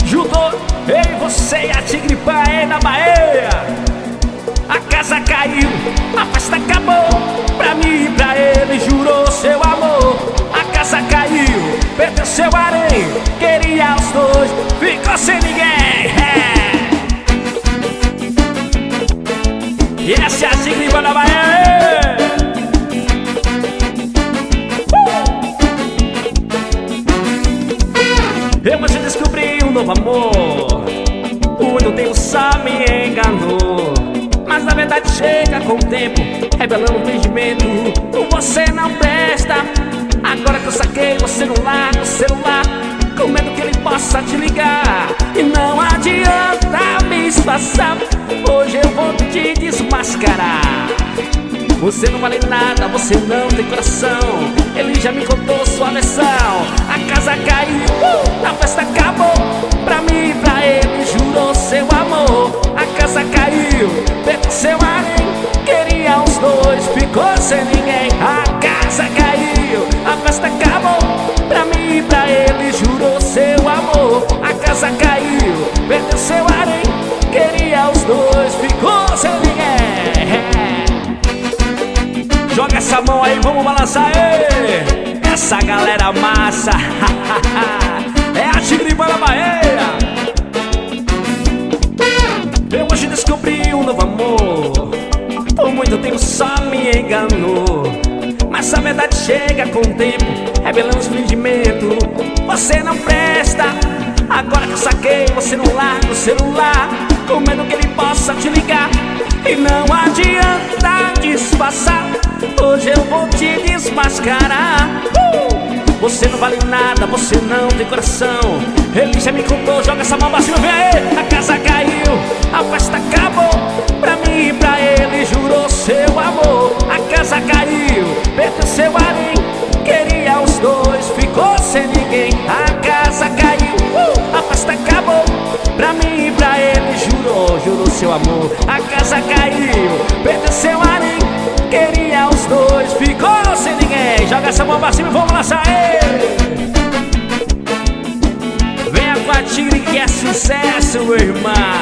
juntou eu e você e a Tigre Paê na Bahia. A casa caiu, a festa acabou. Pra mim e pra ele jurou seu amor. A casa caiu, perdeu seu harém. Queria os dois, ficou sem ninguém. E essa é a Tigre Paê na Bahia. Eu hoje descobri um novo amor. O muito tempo só me enganou, mas na verdade chega com o tempo, revelando o fingimento. Você não presta. Agora que eu saquei, você não larga o celular, com medo que ele possa te ligar. E não adianta me disfarçar, hoje eu vou te desmascarar. Você não vale nada, você não tem coração. Ele já me contou sua versão. A casa caiu, a festa acabou. Pra mim e pra ele jurou seu amor. A casa caiu, perdeu seu harém. Queria os dois, ficou sem ninguém. A casa caiu, a festa acabou. Pra mim e pra ele jurou seu amor. A casa caiu, perdeu seu harém. Queria os dois, ficou sem ninguém. Joga essa mão aí, vamos balançar aí. Essa galera massa. É a Tigre Paê na Bahia. Eu hoje descobri um novo amor. Por muito tempo só me enganou, mas a verdade chega com o tempo, revelando os fingimentos. Você não presta. Agora que eu saquei, você não larga o celular, com medo que ele possa te ligar. E não adianta disfarçar, hoje eu vou te desmascarar. Você não vale nada, você não tem coração. Ele já me contou, joga essa mão pra cima, vem aí. A casa caiu, a festa acabou. Pra mim e pra ele jurou seu amor. A casa caiu, perdeu seu harém. Queria os dois, ficou sem ninguém. A casa caiu, a festa acabou. Pra mim e pra ele jurou seu amor. A casa caiu, perdeu seu harém. Queria os dois, ficou sem ninguém. Joga essa mão pra cima e vamos lançar aí. Venha com a Tigre que é sucesso, meu irmão.